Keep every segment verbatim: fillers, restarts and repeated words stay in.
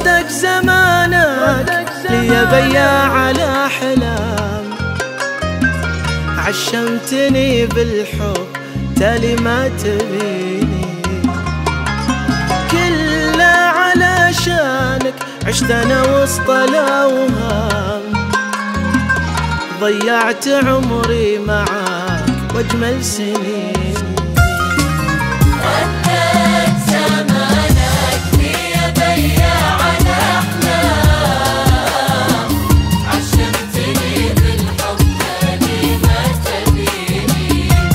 ردك زمانك لي بياع الأحلام، عشمتني بالحب تالي ما تبيني، كله علشانك عشت أنا وسط الأوهام، ضيعت عمري معاك واجمل سنين. ردك زمانك لي بياع الأحلام، عشمتني بالحب تالي ما تبيني،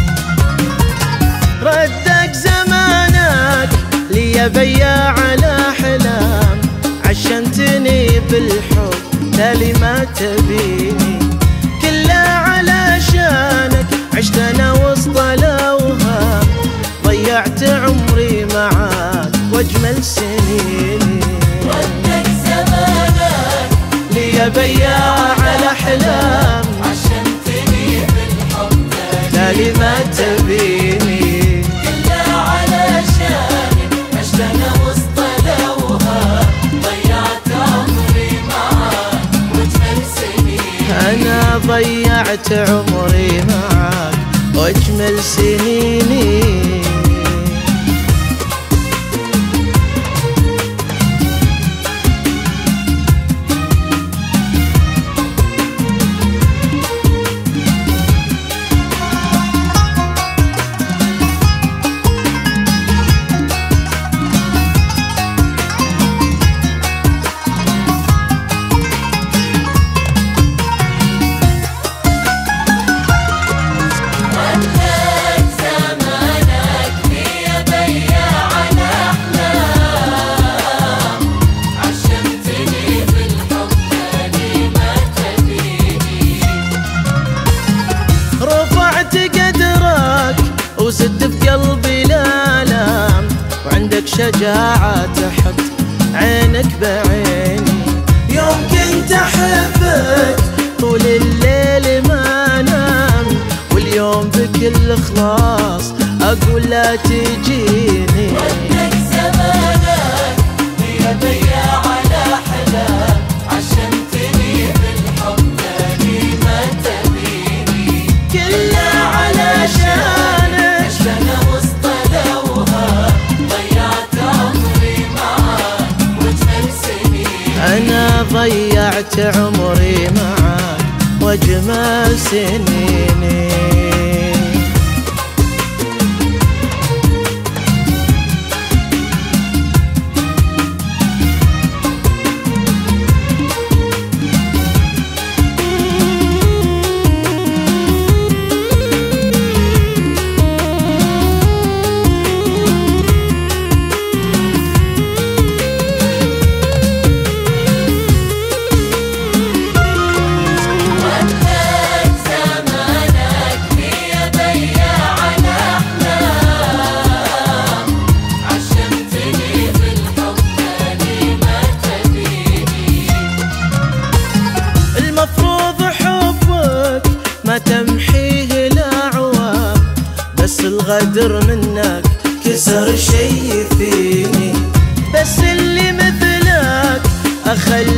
ردك زمانك لي بياع الأحلام، عشمتني بالحب تالي ما تبيني، كله علشانك عشت أنا وسط الأوهام، ضيعت عمري معاك واجمل سنيني. ردك زمانك لي بياع الأحلام، عشمتني بالحب تالي ما تبيني، كله علشانك عشت أنا وسط الأوهام، ضيعت عمري معاك واجمل سنين. أنا ضيعت عمري معاك واجمل سنيني. ردك زمانك لي بياع الأحلام، عشمتني بالحب تالي ما تبيني، رفعت قدرك وزدت في قلبي الآلام، وعندك شجاعة تحط عينك بعيني، يوم كنت أحبك طول الليل ما أنام، واليوم بكل إخلاص أقول لا تجيني. ردك زمانك لي بياع الأحلام، عشمتني بالحب تالي ما تبيني، كله علشانك عشت أنا وسط الأوهام، ضيعت عمري معاك واجمل سنين. أنا ضيعت عمري معاك واجمل سنيني. ردك زمانك لي بياع الأحلام، عشمتني بالحب تالي ما تبيني، المفروض حبك ما تمحيه الأعوام، بس الغدر منك كسر شي فيني، بس اللي مثلك أخلي